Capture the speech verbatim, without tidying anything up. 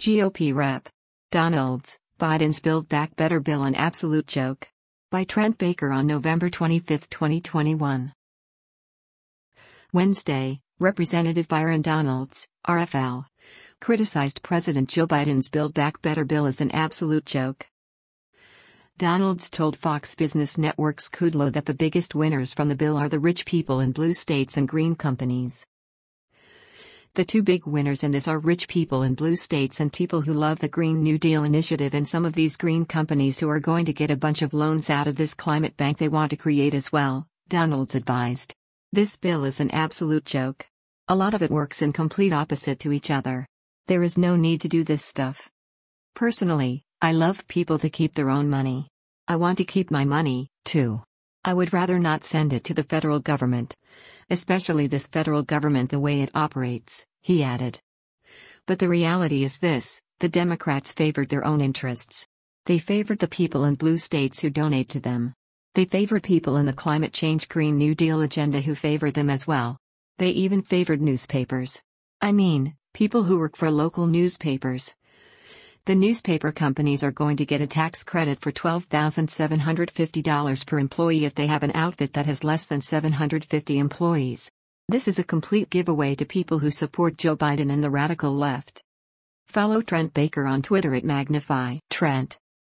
G O P Rep. Donalds, Biden's Build Back Better bill an absolute joke. By Trent Baker on November twenty-fifth, twenty twenty-one. Wednesday, Representative Byron Donalds, R F L, criticized President Joe Biden's Build Back Better bill as an absolute joke. Donalds told Fox Business Network's Kudlow that the biggest winners from the bill are the rich people in blue states and green companies. The two big winners in this are rich people in blue states and people who love the Green New Deal initiative, and some of these green companies who are going to get a bunch of loans out of this climate bank they want to create as well, Donalds advised. This bill is an absolute joke. A lot of it works in complete opposite to each other. There is no need to do this stuff. Personally, I love people to keep their own money. I want to keep my money, too. I would rather not send it to the federal government. Especially this federal government the way it operates, he added. But the reality is this: the Democrats favored their own interests. They favored the people in blue states who donate to them. They favored people in the climate change Green New Deal agenda who favor them as well. They even favored newspapers. I mean, people who work for local newspapers. The newspaper companies are going to get a tax credit for twelve thousand seven hundred fifty dollars per employee if they have an outfit that has less than seven hundred fifty employees. This is a complete giveaway to people who support Joe Biden and the radical left. Follow Trent Baker on Twitter at Magnify Trent.